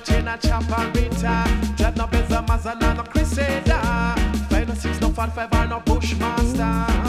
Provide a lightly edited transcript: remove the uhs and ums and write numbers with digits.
chain a chaparita. Drive no Benz, a Mazda, no Crusader. 5 no 6, no 5 or no Bushmaster.